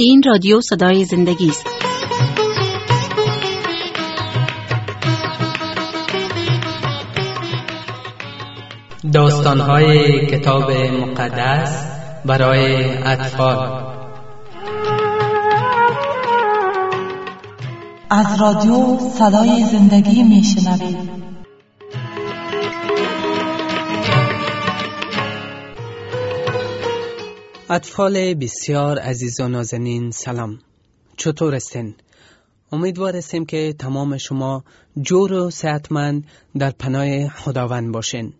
این رادیو صدای زندگی است. داستان‌های کتاب مقدس برای اطفال. از رادیو صدای زندگی میشنوید. اطفال بسیار عزیز و نازنین، سلام. چطور هستین؟ امیدوار هستیم که تمام شما جور و صحتمند در پناه خداوند باشین.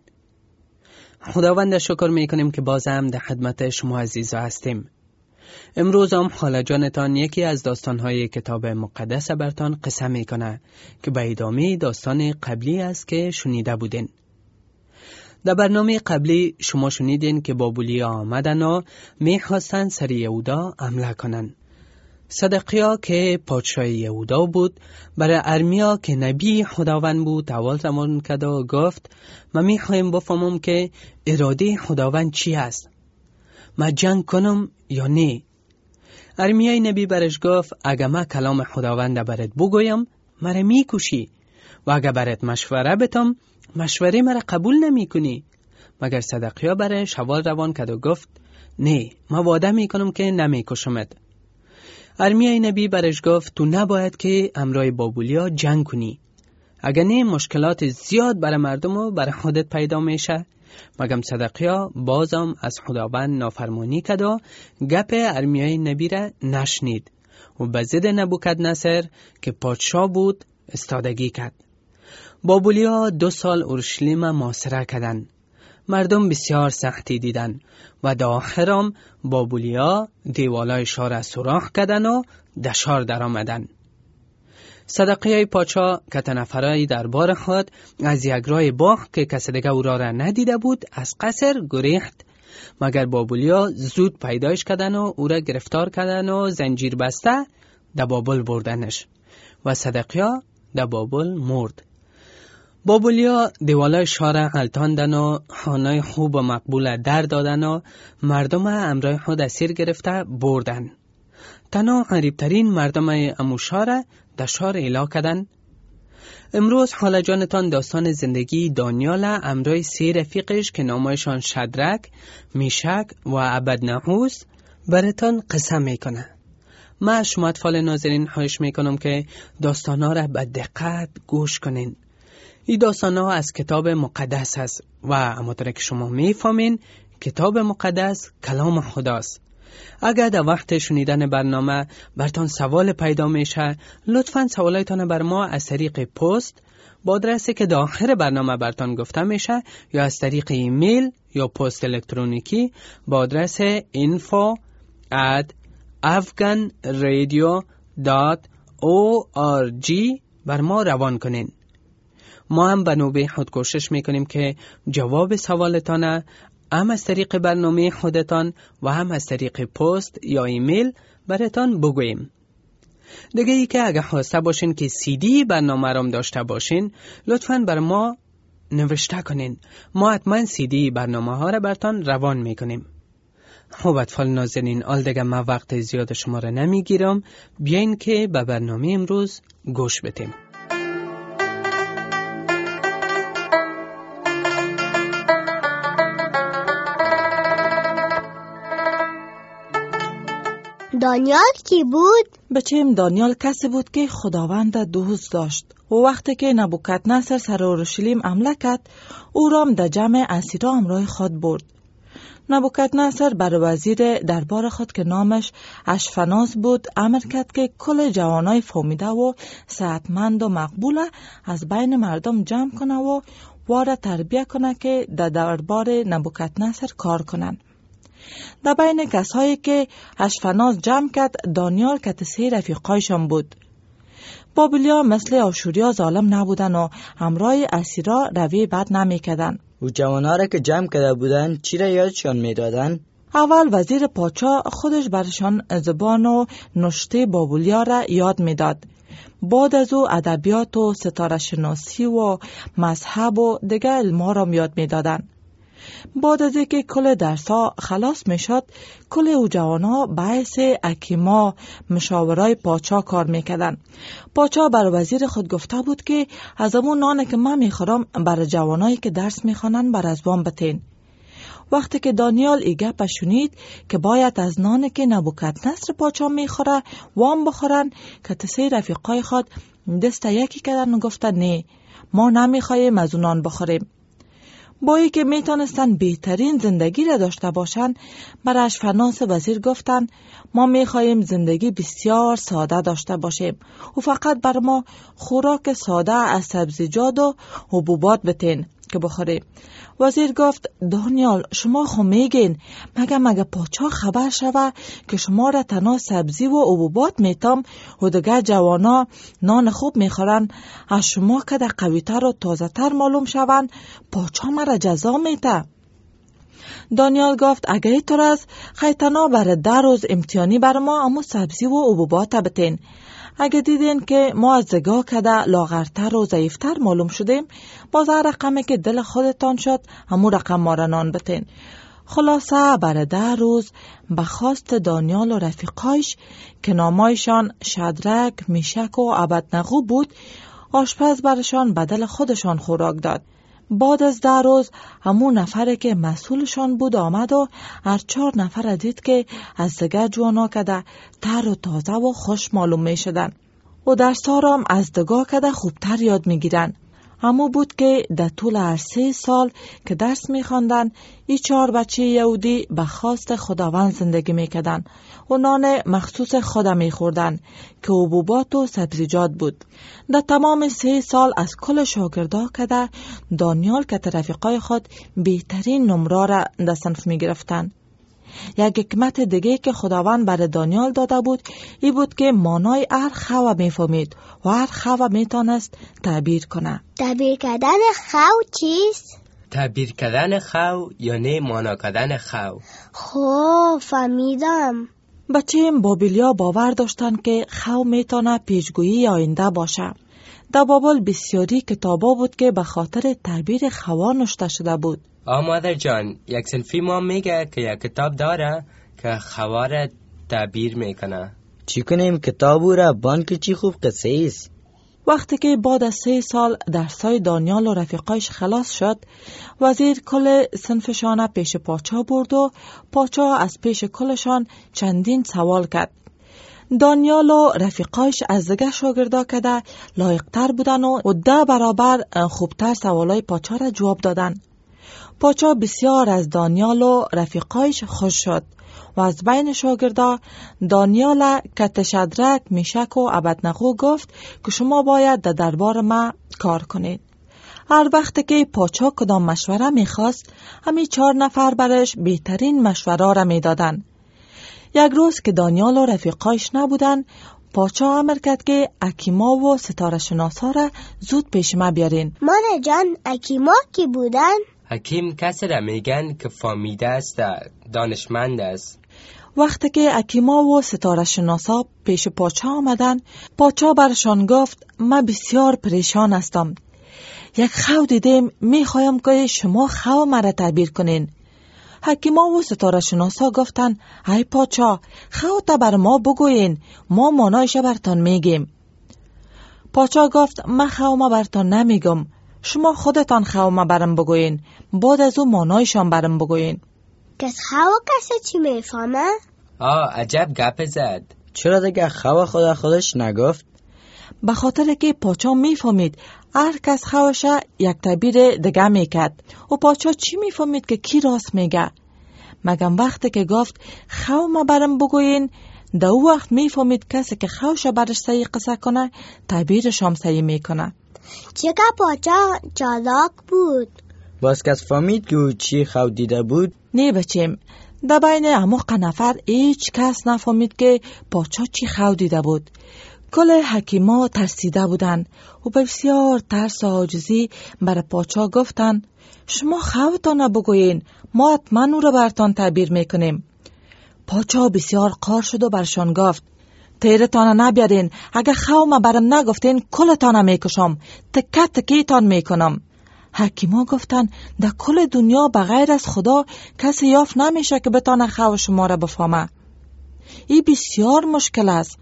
خداوند شکر میکنیم که باز هم در خدمت شما عزیزا هستیم. امروز هم خاله جانتان یکی از داستانهای کتاب مقدس برتان قصه میکنه که به ادامه داستان قبلی است که شنیده بودین. در برنامه قبلی شما شنیدین که بابلی آمدن و میخواستن سر یهودا حمله کنن. صدقیا که پادشاه یهودا بود برای ارمیا که نبی خداوند بود اول زمان کرد و گفت من میخوایم بفهمم که اراده خداوند چی است، من جنگ کنم یا نه. ارمیای نبی برش گفت اگه من کلام خداوند برات بگویم مرا میکشی و اگه برات مشوره بتم مشوره مرا قبول نمی کنی. مگر صدقیا برش حوال روان کرد و گفت نه، من وعده میکنم که نمیکشمت. ارمیای نبی برش گفت تو نباید که امرای بابولیا جنگ کنی، اگر نه مشکلات زیاد برای مردم و برای خودت پیدا میشه. مگم صدقیا بازم از خداوند نافرمانی کرد و گپ ارمیای نبی را نشنید و به ضد نبوکدنصر که پادشاه بود استادگی کرد. بابولیا 2 سال اورشلیم محاصره کردند. مردم بسیار سختی دیدن و در آخرم بابولیا دیوالای شهر سوراخ کردن و در شهر در آمدن. صدقیای پادشاه که تنفرای دربار خود از یک راه باغ که کسی دیگه او را ندیده بود از قصر گریخت. مگر بابولیا زود پیدایش کردن و او را گرفتار کردن و زنجیر بسته در بابل بردنش و صدقیا در بابل مرد. بابولیا دیوالای شهر غلطاندن و خانه خوب و مقبول در دادن و مردم امرای خود اسیر گرفته بردن. تنها غریبترین مردم امو شهر در شهر اعلا کردن. امروز خاله جانتان داستان زندگی دانیال امرای 3 رفیقش که نامایشان شدرک، میشک و عبدنحوس براتان قصه میکنه. من شما اطفال ناظرین خواهش میکنم که داستانا را به دقت گوش کنین. این داستانا از کتاب مقدس است و همونطور که شما میفهمین کتاب مقدس کلام خداست. اگر در وقت شنیدن برنامه برتان سوال پیدا میشه لطفاً سوالایتان بر ما از طریق پست با آدرسی که در آخر برنامه برتان گفته میشه یا از طریق ایمیل یا پست الکترونیکی با آدرس info@afghanradio.org بر ما روان کنین. ما هم به نوبه خود کوشش میکنیم که جواب سوالتان هم از طریق برنامه خودتان و هم از طریق پست یا ایمیل براتان بگوییم. دیگه ای که اگه خواسته باشین که CD برنامه رام داشته باشین لطفاً بر ما نوشته کنین. ما حتما CD برنامه ها را براتان روان میکنیم. خب اطفال نازنین، آل دیگه من وقت زیاد شما را نمیگیرم، بیاین که به برنامه امروز گوش بدیم. دانیال کی بود؟ بچه‌م دانیال کسی بود که خداوند دوست داشت و وقتی که نبوکدنصر سر اورشلیم حمله کرد او را در جمع اسیرا همراه خود برد. نبوکدنصر بر وزیر دربار خود که نامش اشفناز بود امر کرد که کل جوانای فهمیده و صحتمند و مقبول از بین مردم جمع کنه و واره تربیت کنه که در دربار نبوکدنصر کار کنن. در بین کسایی که اشفناز جمع کرد دانیال که 3 رفیقایشان بود. بابلیا مثل آشوریا ظالم نبودن و همراه اسیرا روی بد نمی کردن. و جوانها را که جمع کرده بودن چی را یادشان می دادن؟ اول وزیر پادشاه خودش برشان زبان و نشته بابلیا را یاد می داد. بعد از او ادبیات و ستاره شناسی و مذهب و دیگر علمها را یاد می دادن. بعد از اینکه کل درسا خلاص می شد، کل او جوانا باعث حکیما مشاورای پاچا کار میکردن. پاچا بر وزیر خود گفته بود که از امون نان که من میخورم بر جوانایی که درس میخوانن بر از وام بتین. وقتی که دانیال ای گپ شنید که باید از نان که نبوکدنصر پاچا میخوره وام بخورن، که تسه رفیقای خود دست یکی کردن و گفتن نه، ما نمیخوایم از اون نان بخوریم. با ای که میتونستن بهترین زندگی را داشته باشن، بر اشفناس وزیر گفتن ما میخوایم زندگی بسیار ساده داشته باشیم و فقط بر ما خوراک ساده از سبزیجات و حبوبات بتین که بخوریم. وزیر گفت دانیال شما خو میگین مگه پاچا خبر شوه که شما را تنها سبزی و حبوبات میتم و دیگه جوانا نان خوب میخورن، از شما که در قویتر و تازه تر معلوم شون پاچا مرا جزا میته. دانیال گفت اگه اینطور است خیتنا بر 10 روز امتحانی بر ما امو سبزی و حبوبات بتین. اگه دیدین که ما از دگاه کده لاغرتر و ضعیفتر معلوم شدیم، باز رقمی که دل خودتان شد همو رقم ما را نان بتین. خلاصه بر 10 روز به خواست دانیال و رفیقایش که نامایشان شدرک، میشک و ابدنغو بود، آشپز برشان بدل خودشان خوراک داد. بعد از 10 روز همون نفره که مسئولشان بود آمد و هر 4 نفر دید که از دگه جوانا کده تر و تازه و خوش معلوم می شدن و درسا را هم از دگاه کده خوبتر یاد می گیرن. همو بود که در طول هر 3 سال که درس می خواندن، این 4 بچه یهودی به خواست خداوند زندگی می کدن و نان مخصوص خدا می خوردن که حبوبات و سبزیجات بود. در تمام 3 سال از کل شاگردا کده دانیال که رفیقای خود بهترین نمره را در صنف می گرفتن. یک حکمت دیگه که خداوند بر دانیال داده بود ای بود که مانای هر خو می فهمید و هر خو می تانست تعبیر کنه. تعبیر کردن خو چیست؟ تعبیر کردن خو یعنی مانا کردن خو. خب فهمیدم. بچه بابلیا باور داشتن که خو می تانه پیشگویی آینده باشه. در بابل بسیاری کتابا بود که به خاطر تعبیر خوا نوشته شده بود. مادر جان، یک صنفی ما میگه که یک کتاب داره که خوا را تعبیر میکنه. چی کنیم کتابو را بانک چی خوب قصه ایست. وقتی که بعد از 3 سال درسای دانیال و رفیقایش خلاص شد، وزیر کل صنفشان پیش پاچا برد و پاچا از پیش کلشان چندین سوال کرد. دانیال و رفیقایش از دیگه شاگردا کده لایقتر بودن و 10 برابر خوبتر سوالای پاچا را جواب دادن. پاچا بسیار از دانیال و رفیقایش خوش شد و از بین شاگردا دانیال که شدرک، میشک و ابدنغو گفت که شما باید در دربار ما کار کنید. هر وقت که پاچا کدام مشوره میخواست، همین 4 نفر برش بهترین مشوره را میدادن. یک روز که دانیال و رفیقایش نبودن، پاچا امر کرد که حکیما و ستاره شناسا را زود پیش ما بیارین. مانا جان حکیما کی بودن؟ حکیم کسی را میگن که فهمیده است، دانشمند است. وقتی که حکیما و ستاره شناسا پیش پاچا آمدن، پاچا برشان گفت من بسیار پریشان هستم. یک خو دیدم، میخوایم که شما خو مرا تعبیر کنین. حکیما و ستاره شناسا گفتن ای پاچا، خو تا بر ما بگوین، ما مانایش برتان میگیم. پاچا گفت من خو ما برتان نمیگم، شما خودتان خو ما برم بگوین، بعد از او مانایشان برم بگوین. کس خو کسی چی میفهمه؟ عجب گپ زد. چرا دیگه خو خودش نگفت؟ به خاطر که پاچا میفهمید هر کس خوش یک تعبیر دیگه میکرد و پاچا چی میفهمید که کی راست میگه. مگم وقتی که گفت خو ما برم بگوین، در او وقت میفهمید کسی که خوش برش صحیح قصه کنه تعبیرش هم صحیح میکنه. چقدر پاچا چالاک بود. باز کس فهمید که او چی خو دیده بود؟ نه بچیم، در بین اموق نفر هیچ کس نفهمید که پاچا چی خو دیده بود. کل حکیما ترسیده بودن و بسیار ترس و عاجزی بر پاچا گفتن شما خوتان بگوین، ما حتما او را برتان تعبیر میکنیم. پاچا بسیار قار شد و برشان گفت تیرتان نبیارین، اگه خو ما برم نگفتین کلتان میکشم، تکه تکیتان میکنم. حکیما گفتن در کل دنیا بغیر از خدا کسی یافت نمیشه که بتانه خو شما را بفهمه. این بسیار مشکل است.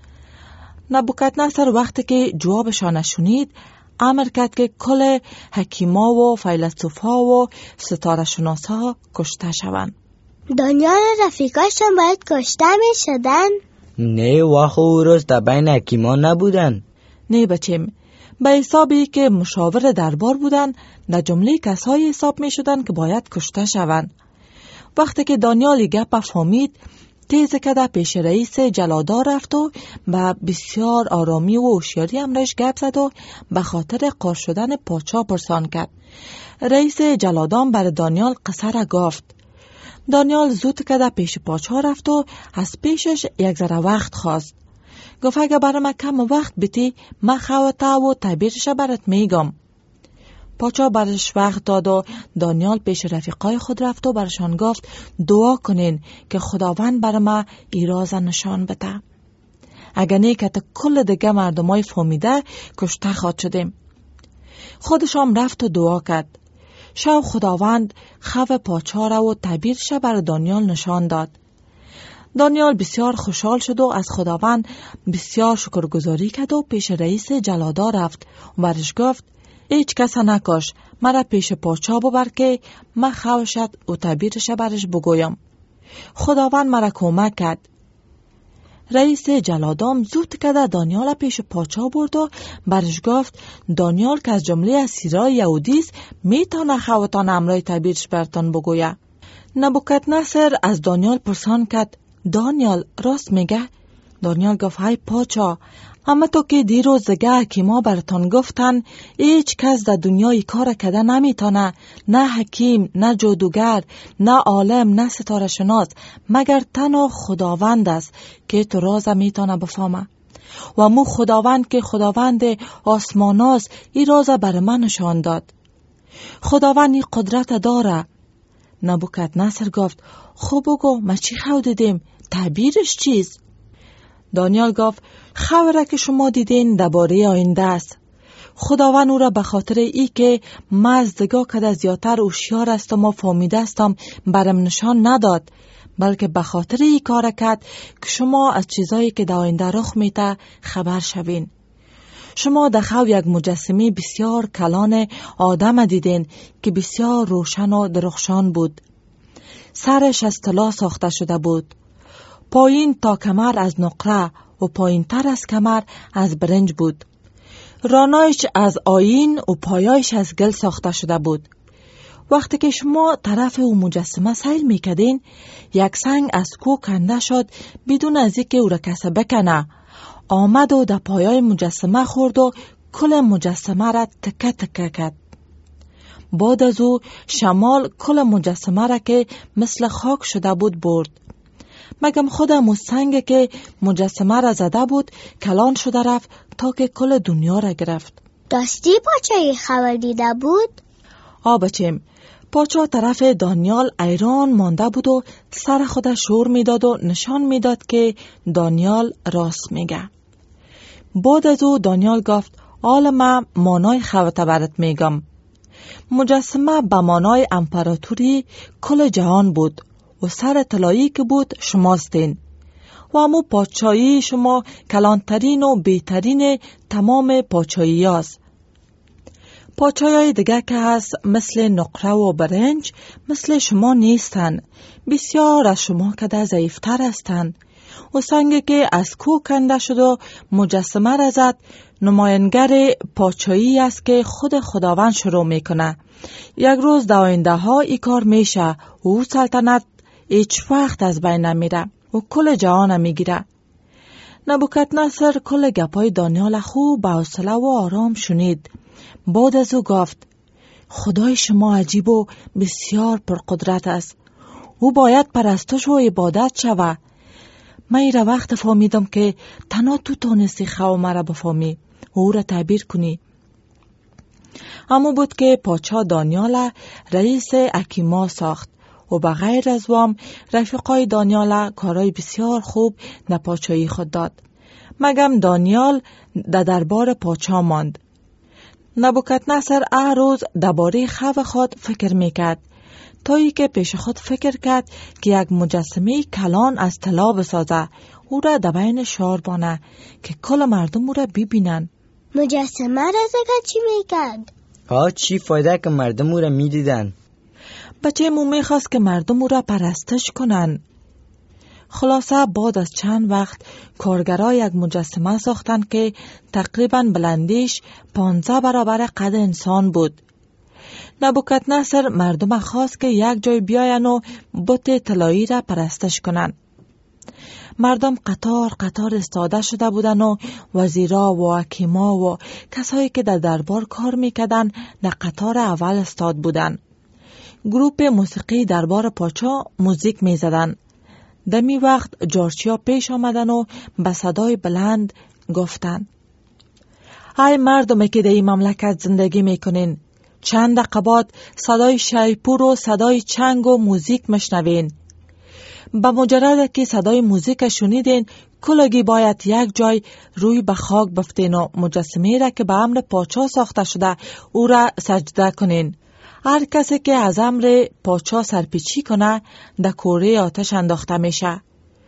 نبوکدنصر وقتی که جوابشان شنید امر کرد که کل حکیما و فیلسوفا و ستاره شناسا کشته شوند. دانیال و رفیقاشون باید کشته می شدن؟ نه واخو او روز در بین حکیمان نبودن. نه بچیم، به حسابی که مشاور دربار بودن در جمله کسایی حساب می شدن که باید کشته شوند. وقتی که دانیال گپ فهمید تیز کده پیش رئیس جلادار رفت و با بسیار آرامی و هوشیاری امرش گپ زد و به خاطر قار شدن پادشاه پرسان کرد. رئیس جلادان بر دانیال قصه را گفت. دانیال زود کده پیش پادشاه رفت و از پیشش یک ذره وقت خواست. گفت اگه برام کم وقت بیتی من خواهتا و تعبیرش برات میگم. پادشاه برش وقت داد و دانیال پیش رفیقای خود رفت و برشان گفت دعا کنین که خداوند بر ما ایراز نشان بده. اگر نه که کل دیگه مردمای فهمیده کشته خواهد شدیم. خودشان رفت و دعا کرد. شو خداوند خو پادشاه را و تعبیرش بر دانیال نشان داد. دانیال بسیار خوشحال شد و از خداوند بسیار شکرگزاری کرد و پیش رئیس جلادار رفت و برش گفت هیچ کس نکش، مرا پیش پادشاه ببر که من خوشت و تعبیرش برش بگویم. خداوند مرا کمک کرد. رئیس جلادام زود کده دانیال پیش پادشاه برد و برش گفت دانیال که از جمله اسیرای یهودی است میتونه خوتان امرای تعبیرش برتان بگویه. نبوکدنصر از دانیال پرسان کرد دانیال راست میگه؟ دانیال گفت های پادشاه، اما تو که دیروز دیگه حکیما برتان گفتن هیچ کس در دنیای کار کده نمیتونه، نه حکیم، نه جادوگر، نه عالم، نه ستاره شناس، مگر تنها خداوند است که تو راز میتونه بفهمه. و مو خداوند که خداوند آسمان است این راز بر من نشان داد. خداوند این قدرت داره. نبوکدنصر گفت خب بگو ما چی خود دیدیم؟ تعبیرش چیست؟ دانیال گفت خبره که شما دیدین درباره آینده است. خداوند او را به خاطر ای که مزدگاه کده زیادتر هوشیار استم و فهمیده استم برم نشان نداد، بلکه به خاطر ای کار کرد که شما از چیزایی که در آینده رخ میده خبر شوین. شما در خو یک مجسمه بسیار کلان آدم دیدین که بسیار روشن و درخشان بود. سرش از طلا ساخته شده بود. پایین تا کمر از نقره و پایین تر از کمر از برنج بود. رانایش از آیین و پایایش از گل ساخته شده بود. وقتی که شما طرف او مجسمه سیل میکدین، یک سنگ از کوه کنده شد بدون از اینکه او را کسی بکنه. آمد و در پایای مجسمه خورد و کل مجسمه را تکه تکه کرد. بعد از او شمال کل مجسمه را که مثل خاک شده بود برد. مگم خودم سنگ که مجسمه را زده بود کلان شده رفت تا که کل دنیا را گرفت. داستی پاچایی خبر دیده بود؟ بچیم، پاچا طرف دانیال ایران مانده بود و سر خود شور میداد و نشان میداد که دانیال راست میگه. بعد از او دانیال گفت آلما مانای خوته برات میگم. مجسمه به مانای امپراتوری کل جهان بود و سر طلایی که بود شماستین و امو پادشاهی شما کلانترین و بهترین تمام پادشاهی هست. پادشاهی دیگه که هست مثل نقره و برنج مثل شما نیستن، بسیار از شما کده ضعیفتر هستن. و سنگی که از کوه کنده شد و مجسمه را زد نماینگر پادشاهی است که خود خداوند شروع میکنه. یک روز در آینده ها ای کار میشه و سلطنت هیچ وقت از بین نمیره و کل جهان میگیره. نبوکدنصر کل گپای دانیال خوب با حوصله و آرام شنید. بعد از او گفت خدای شما عجیب و بسیار پرقدرت است. او باید پرستش و عبادت شوه. من ایره وقت فهمیدم که تنها تو تونستی خو مرا بفهمی و او را تعبیر کنی. اما بود که پادشاه دانیال رئیس حکیما ساخت و بغیر از وام رفیقای دانیال کارای بسیار خوب در پادشاهی خود داد. مگم دانیال در دربار پادشاه ماند. نبوکدنصر هر روز درباره خواب خود فکر میکرد تا ای که پیش خود فکر کرد که یک مجسمه کلان از طلا بسازه او را در بین شهر بانه که کل مردم او را ببینن. مجسمه را زگر چی میکرد؟ چی فایده که مردم او را میدیدن؟ بچه مو میخواست که مردم او را پرستش کنن. خلاصه بعد از چند وقت کارگرها یک مجسمه ساختن که تقریباً بلندیش 15 برابر قد انسان بود. نبوکدنصر مردم خواست که یک جای بیاین و بت طلایی را پرستش کنن. مردم قطار قطار استاده شده بودن و وزیرا و حکیما و کسایی که در دربار کار میکردن در قطار اول استاد بودن. گروپ موسیقی دربار پاچا موزیک میزدن. دمی وقت جارچیا پیش آمدن و به صدای بلند گفتن: ای مردمی که در این مملکت زندگی میکنین، چند دقیقه بعد صدای شیپور و صدای چنگ و موزیک مشنوین. به مجرد که صدای موزیک شنیدین کلگی باید یک جای روی به خاک بفتین و مجسمه را که به امر پاچا ساخته شده او را سجده کنین. هر کسی که از امر پاچا سرپیچی کنه در کوره آتش انداخته میشه.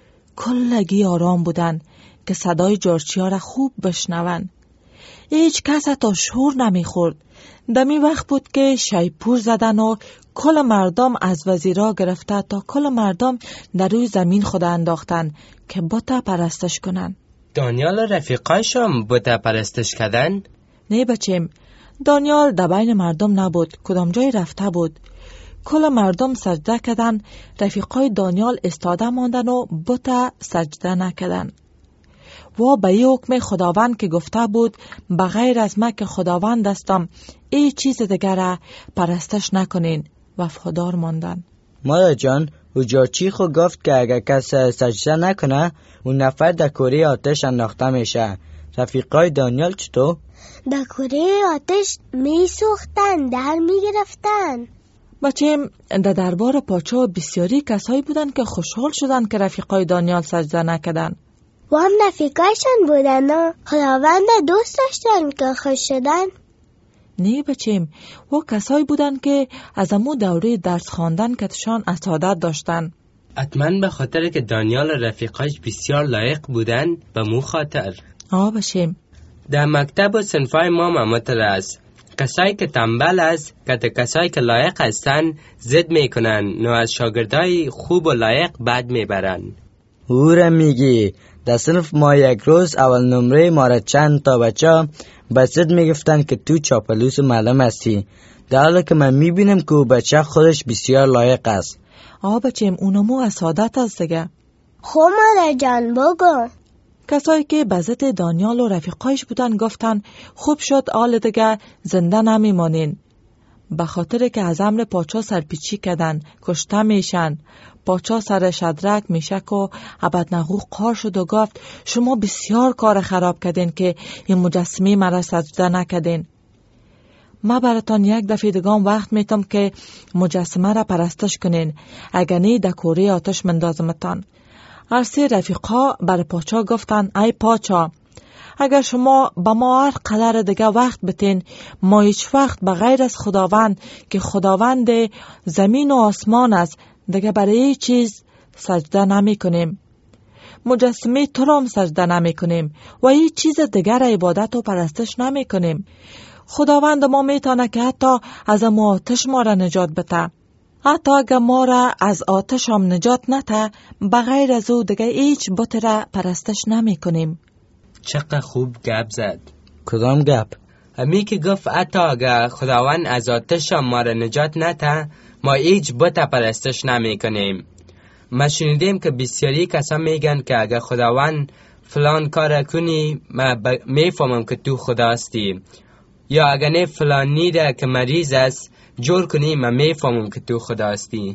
کلگی آرام بودن که صدای جارچیا را خوب بشنون. هیچ کس تا شور نمیخورد. دمی وقت بود که شیپور زدن و کل مردم از وزیرا گرفته تا کل مردم در روی زمین خود انداختن که بت پرستش کنن. دانیال و رفیقایشم بت پرستش کردن؟ نه بچیم، دانیال در بین مردم نبود، کدام جای رفته بود. کل مردم سجده کردن، رفیقای دانیال استاده ماندن و بت سجده نکردن. و به این حکم خداوند که گفته بود بغیر از من که خداوند هستم ای چیز دیگر پرستش نکنین، وفادار ماندن. مادر جان، او جارچی خود گفت که اگر کس سجده نکنه اون نفر در کوره آتش انداخته میشه. رفیقای دانیال چطور؟ در کوره آتش می سوختن، در می گرفتن. بچه در دربار پاچا بسیاری کسایی بودن که خوشحال شدن که رفیقای دانیال سجده نکردن. و هم رفیقایشان بودن و خداوند دوست داشتن که خوش شدن. نه بچیم، و کسایی بودن که از امو دوره درس خواندن که تشان اسادت داشتن. حتما به خاطر که دانیال و رفیقایش بسیار لایق بودن به مو خاطر. بچیم در مکتب و صنفای ما ممتر است. کسایی که تنبل است که کسایی که لایق هستن ضد میکنن نو از شاگردای خوب و لایق بد میبرن. او را میگی؟ در صنف ما یک روز اول نمره ما را چند تا بچه به ضد میگفتن که تو چاپلوس معلم هستی، در حالی که من میبینم که او بچه خودش بسیار لایق است. بچیم اونمو اسادت است دیگه. خب مادر جان بگو. کسایی که به ضد دانیال و رفیقایش بودن گفتن خوب شد آل دیگه زنده نمیمانین، به خاطر که از امر پاچا سرپیچی کردن کشته میشن. پاچا سر شدرک میشک و ابدنغو قار شد و گفت شما بسیار کار خراب کردین که این مجسمه مرا سجده نکردین. ما براتان یک دفعه دیگه وقت میتم که مجسمه را پرستش کنین، اگر نه در کوره آتش مندازمتان. هر سه رفیقا بر پاچا گفتن ای پاچا، اگر شما با ما هر قدر دیگه وقت بتین، ما هیچ وقت بغیر از خداوند که خداوند زمین و آسمان است دیگه برای هیچ چیز سجده نمی کنیم. مجسمه تو را هم سجده نمی کنیم و هیچ چیز دیگر عبادت و پرستش نمی کنیم. خداوند ما میتونه که حتی از آتش ما را نجات بده. حتی اگر ما را از آتش هم نجات نده، بغیر از او دیگه هیچ بت را پرستش نمی کنیم. چقدر خوب گپ زد. کدام گپ؟ همی که گفت حتی اگر خداوند از آتش ما را نجات نده ما هیچ بت پرستش نمی کنیم. ما شنیدیم که بسیاری کسا میگن که اگر خداوند فلان کار کنی ما میفهمم که تو خداستی، یا اگر نه فلان نیده که مریض است جور کنی ما میفهمم که تو خداستی.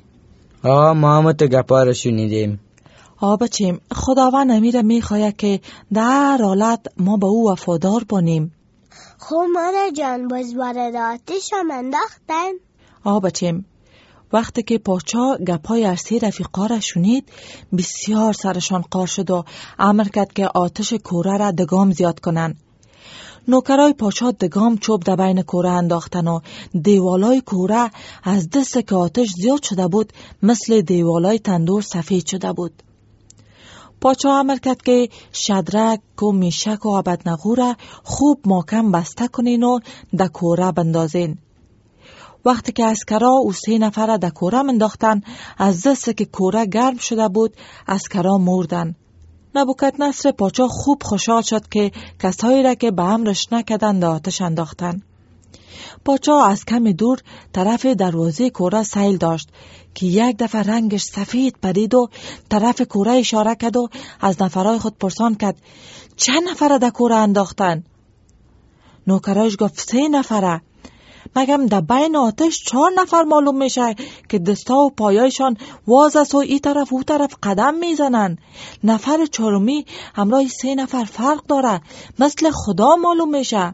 ما هم تو گپا رو شنیدیم. بچیم خداوند امیره میخواهد که در حالت ما به او وفادار بانیم. خب مادر جان باز وارد آتش هم انداختن؟ بچیم وقتی که پاچا گپای ارسی رفیقا را شنید بسیار سرشان قار شد و امر کرد که آتش کوره را دگام زیاد کنن. نوکرای پادشاه دگام چوب در بین کوره انداختن و دیوالای کوره از دست که آتش زیاد شده بود مثل دیوالای تندور سفید شده بود. پادشاه امر کرد که شدرک و میشک و ابدنغو را خوب محکم بسته کنین و در کوره بندازین. وقتی که عسکرا او 3 نفر در کوره انداختن، از دست که کوره گرم شده بود عسکرا مردن. نبوکدنصر پادشاه خوب خوشحال شد که کسایی را که به امرش نکردند در آتش انداختن. پادشاه از کمی دور طرف دروازه کوره سیل داشت که یک دفعه رنگش سفید پرید و طرف کوره اشاره کرد و از نفرای خود پرسان کرد چند نفر در کوره انداختن؟ نوکرایش گفت 3 نفره. مگم در بین آتش 4 نفر معلوم میشه که دستا و پایایشان واز است و ای طرف او طرف قدم میزنن. نفر 4می همراه 3 نفر فرق داره، مثل خدا معلوم میشه.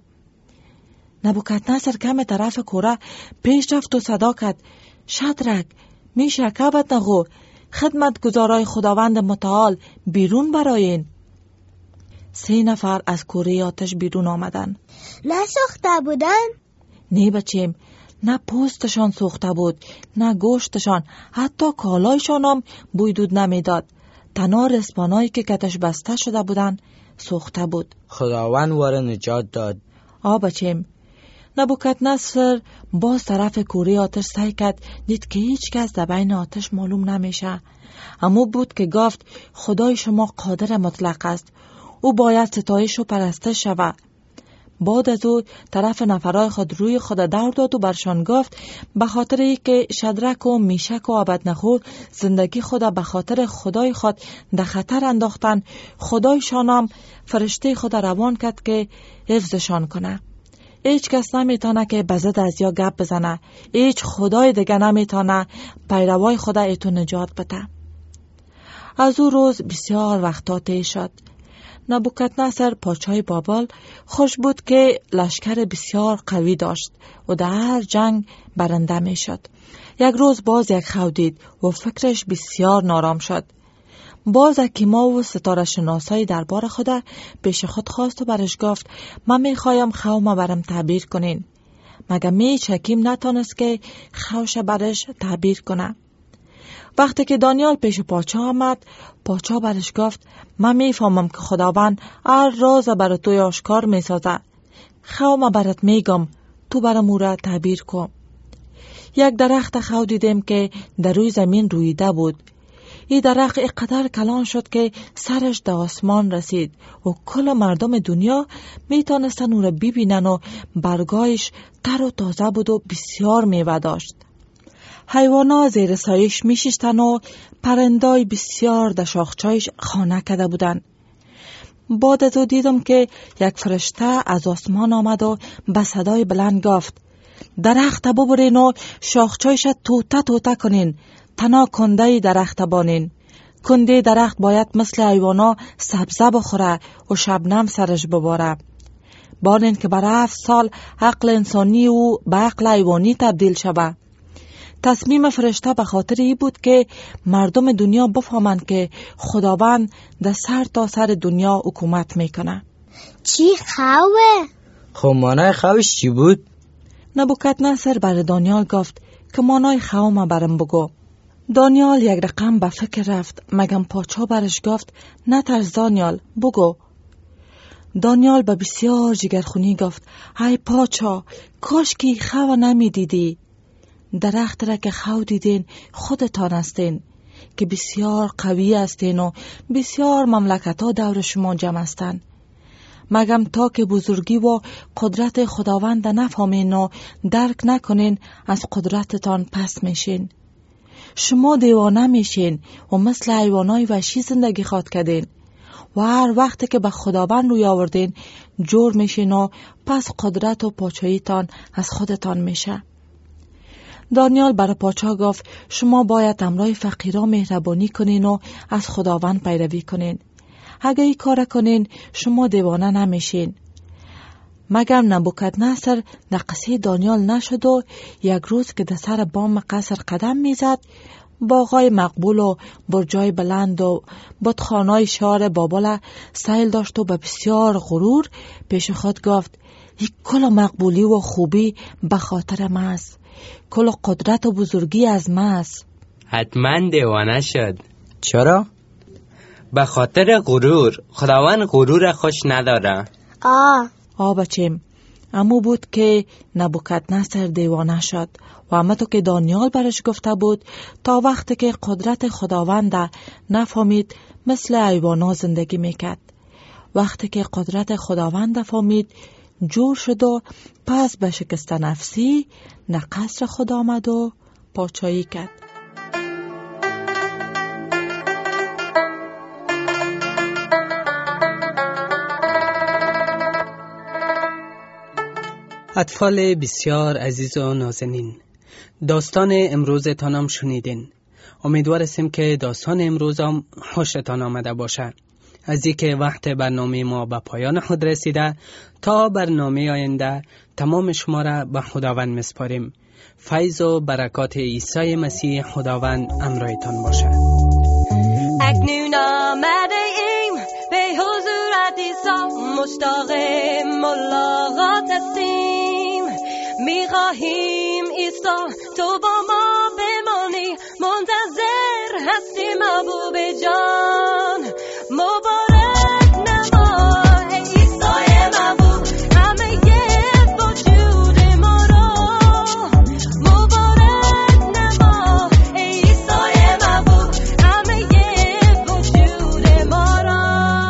نبوکدنصر کم طرف کوره پیش رفت و صدا کرد شدرک، میشک، ابدنغو، خدمتگزارای خداوند متعال بیرون براین. 3 نفر از کوره آتش بیرون آمدن. نسوخته بودن؟ نه بچیم، نه پوستشان سوخته بود، نه گوشتشان، حتی کالایشان هم بوی دود نمیداد. تنها رسپانایی که کتش بسته شده بودن سوخته بود. خداوند واره نجات داد. بچیم، نبوکدنصر باز طرف کوره آتش سعی کرد، دید که هیچ کس در بین آتش معلوم نمیشه. اما بود که گفت خدای شما قادر مطلق است، او باید ستایش و پرستش شود. بعد از او طرف نفرای خود روی خود دور داد و برشان گفت به خاطر ای که شدرک و میشک و ابدنغو زندگی خود به خاطر خدای خود در خطر انداختن، خدایشان هم فرشته خود روان کرد که حفظشان کنه. هیچ کس نمیتونه که بزد از یا گپ بزنه، هیچ خدای دیگه نمیتونه پیروای خود ایتو نجات بده. از او روز بسیار وقتا طی شد. نبوکدنصر پادشاه بابل خوش بود که لشکر بسیار قوی داشت و در هر جنگ برنده می شد. یک روز باز یک خو دید و فکرش بسیار نارام شد. باز حکیما و ستاره شناسای دربار خود پیش خود خواست و برش گفت من می خوایم خوم برم تعبیر کنین. مگه هیچ حکیم نتانست که خوش برش تعبیر کنه؟ وقتی که دانیال پیش پادشاه آمد، پادشاه برش گفت من میفهمم که خداوند هر راز برای توی آشکار میسازه. خوام برات میگم، تو برام او را تعبیر کن. یک درخت خو دیدم که در روی زمین رویده بود. این درخت اینقدر کلان شد که سرش در آسمان رسید و کل مردم دنیا میتونستن او را ببینن و برگایش تر و تازه بود و بسیار میوه داشت. حیوانا زیر سایش میشستن و پرندای بسیار در شاخچایش خانه کرده بودن. بعد از او دیدم که یک فرشته از آسمان آمد و به صدای بلند گفت درخت ببرین و شاخچایش توته توته کنین، تنها کنده درخت بانین. کنده درخت باید مثل حیوانا سبزه بخوره و شبنم سرش بباره. بانین که بر 7 سال عقل انسانی و به عقل حیوانی تبدیل شود. تصمیم فرشته به خاطر ای بود که مردم دنیا بفهمند که خداوند در سر تا سر دنیا حکومت میکنه. چی خوه؟ خب مانای خوش چی بود؟ نبوکدنصر بر دانیال گفت که مانای خو ما برم بگو. دانیال یک رقم به فکر رفت، مگم پادشاه برش گفت نترس دانیال، بگو. دانیال به بسیار جگرخونی گفت ای پادشاه، کاش که خو نمی دیدی. درخت را که خو دیدین خودتان هستین که بسیار قوی هستین و بسیار مملکت ها دور شما جمع هستن. مگم تا که بزرگی و قدرت خداوند نفهمین و درک نکنین از قدرتتان پس میشین. شما دیوانه میشین و مثل حیوانای وحشی زندگی خواد کردین و هر وقت که به خداوند روی آوردین جور میشین و پس قدرت و پادشاهیتان از خودتان میشه. دانیال برای پادشاه گفت شما باید امرای فقیران مهربانی کنین و از خداوند پیروی کنین. اگه این کار کنین شما دیوانه نمیشین. مگم نبوکدنصر در قصه دانیال نشد و یک روز که در سر بام قصر قدم میزد باغای مقبول و برجای بلند و بتخانه‌های شهر بابل سیل داشت و به بسیار غرور پیش خود گفت این کل مقبولی و خوبی به خاطر ما است، کل قدرت و بزرگی از ما است. حتما دیوانه شد. چرا؟ به خاطر غرور. خداوند غرور خوش نداره. بچیم، امو بود که نبوکدنصر دیوانه شد و همه تو که دانیال برش گفته بود تا وقتی که قدرت خداوند نفهمید مثل حیوانا زندگی میکرد. وقتی که قدرت خداوند فهمید جور شد و پس به شکست نفسی نه قصر خدا آمد و پاچایی کرد. اطفال بسیار عزیز و نازنین، داستان امروزتان هم شنیدین. امیدوار هستیم که داستان امروز هم خوشتان آمده باشه. از اینکه وقت برنامه ما به پایان خود رسیده، تا برنامه آینده تمام شما را به خداوند میسپاریم. فیض و برکات عیسی مسیح خداوند همراهتان باشه. اکنون آمده ایم به حضورت عیسی، مشتاق ملاقات هستیم. میخواهیم عیسی تو با ما بمانی، منتظر هستیم محبوب جان. مبارک نما ای عیسی محبوب، همه وجود ما را. مبارک نما ای عیسی محبوب، همه وجود ما را.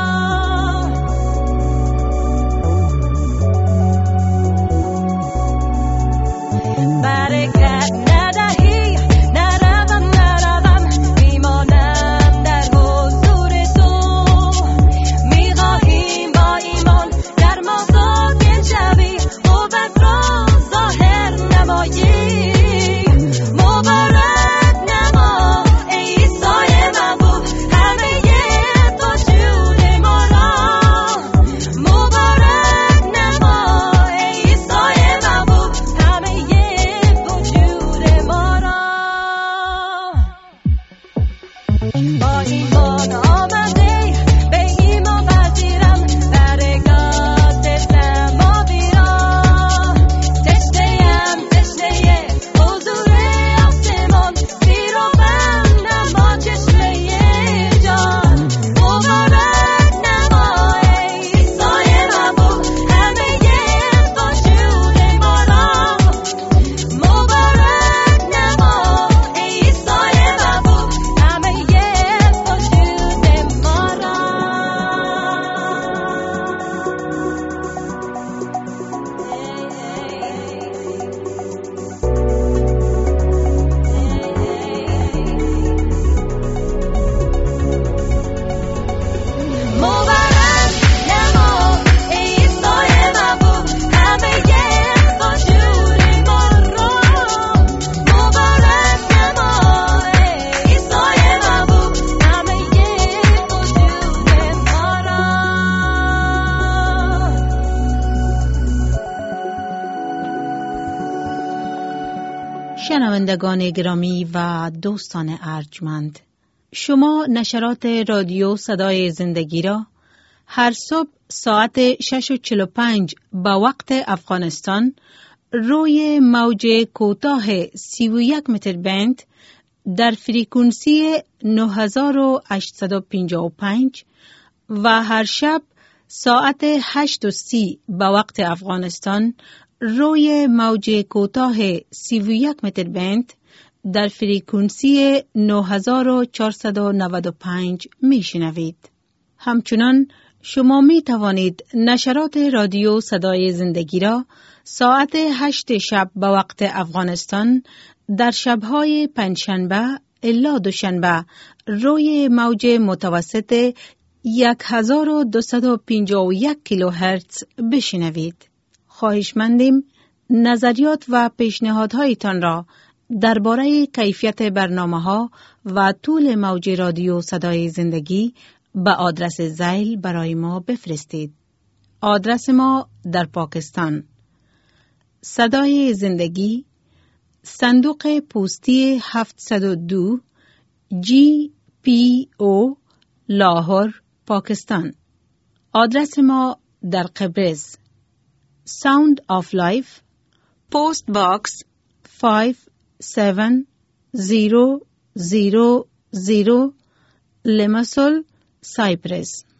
برکت ندهی نروم، میمانم در حضور تو. میخواهیم با ایمان در ما ساکن شوی، قوت را ظاهر نمایی. مبارک نما ای عیسی محبوب، همه وجود ما را. مبارک نما ای عیسی محبوب، همه وجود ما را. با ایمان آمده به ایمان پذیرم، برکات سماوی را. تشنه‌ام تشنه حضور آسمان، سیر و بندم با چشمه جان. مبارک نما ای عیسی محبوب، همه وجود ما را. مبارک نما ای عیسی محبوب، همه وجود ما را. مبارک نما ای عیسی محبوب، همه وجود ما را. مبارک نما ای عیسی محبوب، همه وجود ما را. شنوندگان گرامی و دوستان ارجمند، شما نشرات رادیو صدای زندگی را هر صبح ساعت 6:45 به وقت افغانستان روی موج کوتاه 31 متر بند در فریکونسی 9855 و هر شب ساعت 8:30 به وقت افغانستان روی موج کوتاه 31 متر بند در فریکونسی 9495 میشنوید. همچنان شما می توانید نشرات رادیو صدای زندگی را ساعت 8 شب به وقت افغانستان در شبهای پنجشنبه الا دوشنبه روی موج متوسط 1251 کیلوهرتز بشنوید. خواهشمندیم نظریات و پیشنهادهایتان را درباره کیفیت برنامه‌ها و طول موج رادیو صدای زندگی به آدرس ذیل برای ما بفرستید. آدرس ما در پاکستان: صدای زندگی، صندوق پستی 702 GPO لاهور پاکستان. آدرس ما در قبرز. Sound of Life Post Box 5700 Limassol Cyprus.